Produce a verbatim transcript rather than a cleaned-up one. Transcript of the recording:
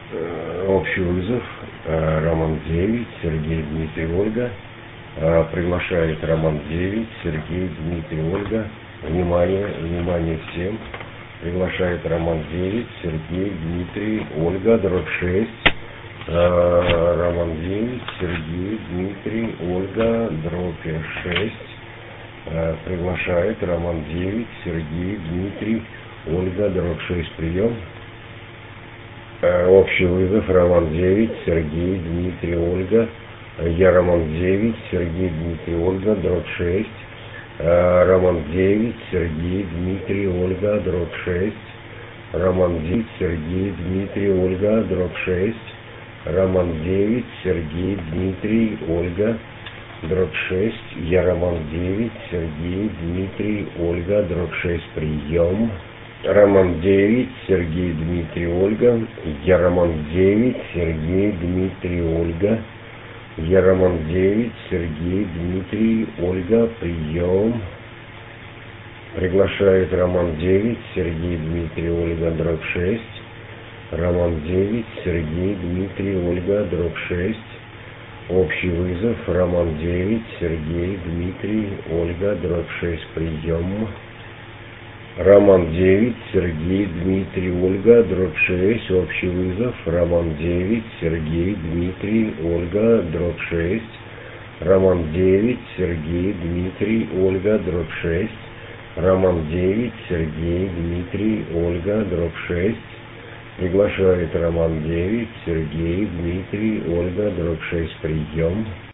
Э, Общий вызов. Э, Роман девять, Сергей, Дмитрий, Ольга. Э, Приглашает Роман девять, Сергей, Дмитрий, Ольга. Внимание, внимание всем. Приглашает Роман девять, Сергей, Дмитрий, Ольга, дробь шесть. Э, Роман девять, Сергей, Дмитрий, Ольга, дробь шесть. Э, Приглашает Роман девять, Сергей, Дмитрий, Ольга, дробь шесть. Прием. Э, Общий вызов. Роман девять, Сергей, Дмитрий, Ольга. Я Роман девять, Сергей, Дмитрий, Ольга, дробь шесть. Э, Роман девять, Сергей, Дмитрий, Ольга, дробь шесть. Роман девять, Сергей, Дмитрий, Ольга, дробь шесть. Роман девять, Сергей, Дмитрий, Ольга, дробь шесть. Я Роман девять, Сергей, Дмитрий, Ольга, дробь шесть. Прием. Роман девять, Сергей, Дмитрий, Ольга. Я Роман девять, Сергей, Дмитрий, Ольга. Я Роман девять, Сергей, Дмитрий, Ольга. Прием. Приглашает Роман девять, Сергей, Дмитрий, Ольга, дробь шесть. Роман девять, Сергей, Дмитрий, Ольга, дробь шесть. Общий вызов. Роман девять, Сергей, Дмитрий, Ольга, дробь шесть. Прием. Роман девять, Сергей, Дмитрий, Ольга, дробь шесть. Общий вызов. Роман девять, Сергей, Дмитрий, Ольга, дробь шесть. Роман девять, Сергей, Дмитрий, Ольга, дробь шесть. Роман девять, Сергей, Дмитрий, Ольга, дробь шесть. Приглашает Роман девять, Сергей, Дмитрий, Ольга, дробь шесть. Прием.